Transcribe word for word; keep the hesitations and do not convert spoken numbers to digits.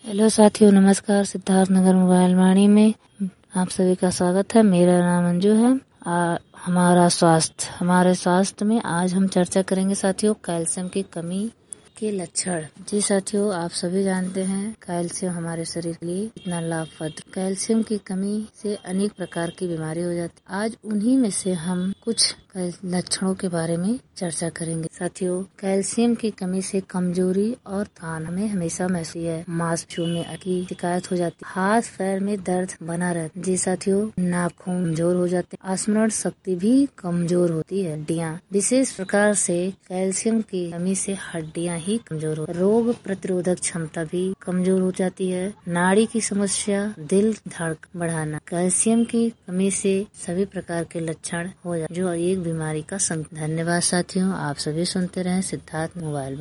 Hello साथियों, नमस्कार। Siddharth Nagar mobile वाणी में आप सभी का स्वागत है। मेरा नाम अंजू है। आ, हमारा स्वास्थ्य हमारे स्वास्थ्य में आज हम चर्चा करेंगे साथियों कैल्शियम की कमी के लक्षण। जी साथियों, आप सभी जानते हैं कैल्शियम हमारे शरीर के लिए इतना लाभप्रद। कैल्शियम की कमी से अनेक प्रकार की बीमारी हो जाती है। आज उन्हीं में से हम कुछ लक्षणों के बारे में चर्चा करेंगे। साथियों, कैल्शियम की कमी से कमजोरी और थकान हमें हमेशा महसूस है। मांसपेशियों में की शिकायत हो जाती है। हाथ पैर में दर्द बना रहता है। जी साथियों, नाखून कमजोर हो जाते हैं। स्मरण शक्ति भी कमजोर होती है। हड्डियाँ विशेष प्रकार से कैल्शियम की कमी से हड्डियाँ ही कमजोर हो। रोग प्रतिरोधक क्षमता भी कमजोर हो जाती है। नाड़ी की समस्या, दिल धड़कन बढ़ाना, कैल्शियम की कमी से सभी प्रकार के लक्षण हो जाते जो एक बीमारी का संकेत। धन्यवाद साथियों, आप सभी सुनते रहें सिद्धार्थ मोबाइल।